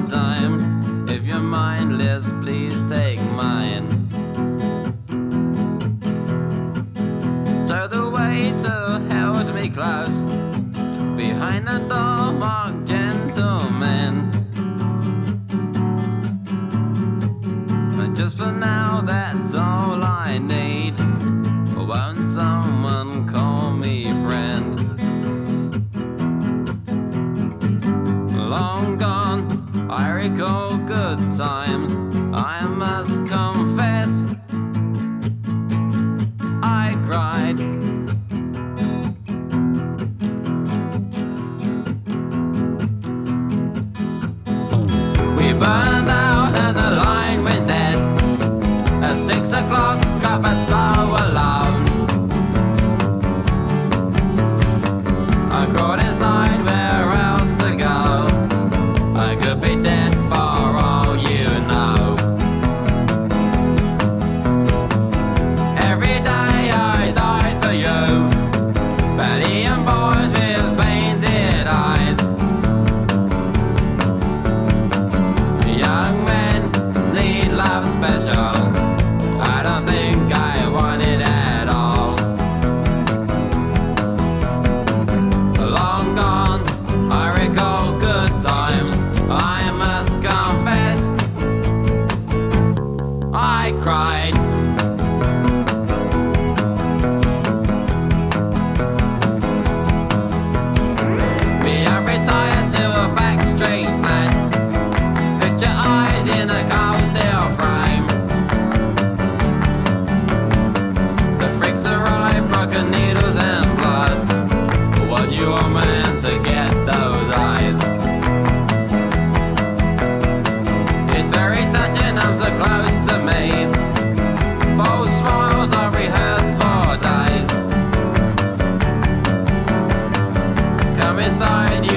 time. If you're mindless, please take mine. So the waiter held me close behind the door, marked gentleman. Just for now, that's all I need. Won't someone call me friend? Long gone, I recall good times. I must confess, I cried. We burned out and the line went dead. At 6 o'clock, I was so alone. I crawled inside, where else to go? I could be dead for all you know. Every day I died for you, Belgian boys with painted eyes. Young men need love special. I don't think I want it at all. Long gone, I recall good times. I must confess, I cried. Me, I retired to a back street flat. Picture eyes in a cold steel frame. The freaks arrive, broken needles and blood. What you are meant to get those eyes. It's very touching, I'm so close to me. False smiles are rehearsed for days. Come inside, you